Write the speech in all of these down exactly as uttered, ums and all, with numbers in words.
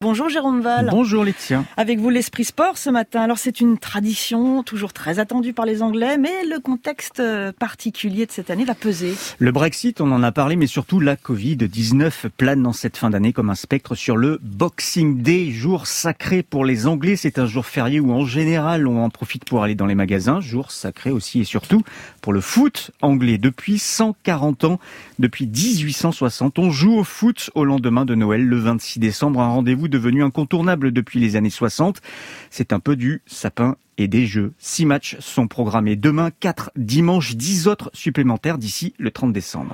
Bonjour Jérôme Val. Bonjour Laetitia. Avec vous l'Esprit Sport ce matin. Alors c'est une tradition toujours très attendue par les Anglais, mais le contexte particulier de cette année va peser. Le Brexit, on en a parlé, mais surtout la covid dix-neuf plane dans cette fin d'année comme un spectre sur le Boxing Day, jour sacré pour les Anglais. C'est un jour férié où en général on en profite pour aller dans les magasins. Jour sacré aussi et surtout pour le foot anglais. Depuis cent quarante ans, depuis dix-huit cent soixante, on joue au foot au lendemain de Noël, le vingt-six décembre, un rendez-vous devenu incontournable depuis les années soixante. C'est un peu du sapin et des jeux. Six matchs sont programmés demain, quatre dimanche, dix autres supplémentaires d'ici le trente décembre.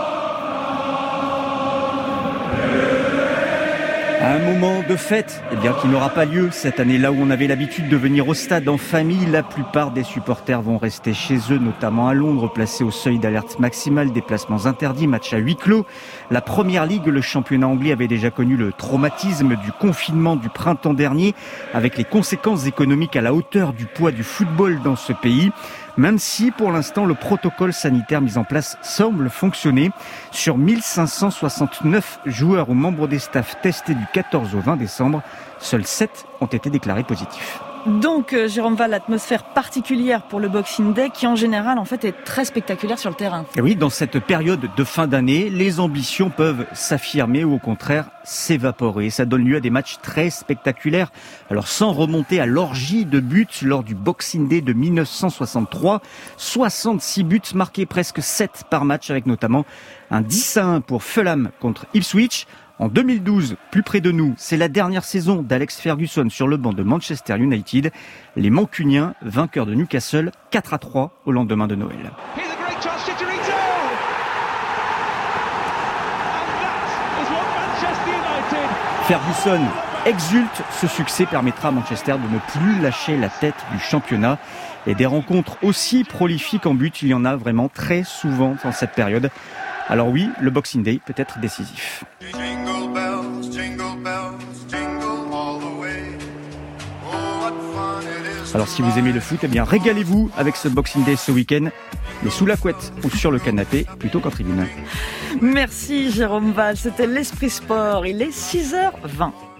Un moment de fête, eh bien, qui n'aura pas lieu cette année, là où on avait l'habitude de venir au stade en famille. La plupart des supporters vont rester chez eux, notamment à Londres, placés au seuil d'alerte maximale, déplacements interdits, match à huis clos. La Première Ligue, le championnat anglais, avait déjà connu le traumatisme du confinement du printemps dernier, avec les conséquences économiques à la hauteur du poids du football dans ce pays. Même si, pour l'instant, le protocole sanitaire mis en place semble fonctionner. Sur mille cinq cent soixante-neuf joueurs ou membres des staffs testés du quatorze au vingt décembre, seuls sept ont été déclarés positifs. Donc, euh, Jérôme Val, l'atmosphère particulière pour le Boxing Day qui, en général, en fait, est très spectaculaire sur le terrain. Et oui, dans cette période de fin d'année, les ambitions peuvent s'affirmer ou au contraire s'évaporer. Ça donne lieu à des matchs très spectaculaires. Alors, sans remonter à l'orgie de buts lors du Boxing Day de dix-neuf cent soixante-trois, soixante-six buts marqués, presque sept par match, avec notamment un dix à un pour Fulham contre Ipswich. En deux mille douze, plus près de nous, c'est la dernière saison d'Alex Ferguson sur le banc de Manchester United. Les Mancuniens, vainqueurs de Newcastle, quatre à trois au lendemain de Noël. Ferguson exulte, ce succès permettra à Manchester de ne plus lâcher la tête du championnat. Et des rencontres aussi prolifiques en but, il y en a vraiment très souvent dans cette période. Alors oui, le Boxing Day peut être décisif. Alors si vous aimez le foot, eh bien régalez-vous avec ce Boxing Day ce week-end, mais sous la couette ou sur le canapé plutôt qu'en tribune. Merci Jérôme Val, c'était l'Esprit Sport, il est six heures vingt.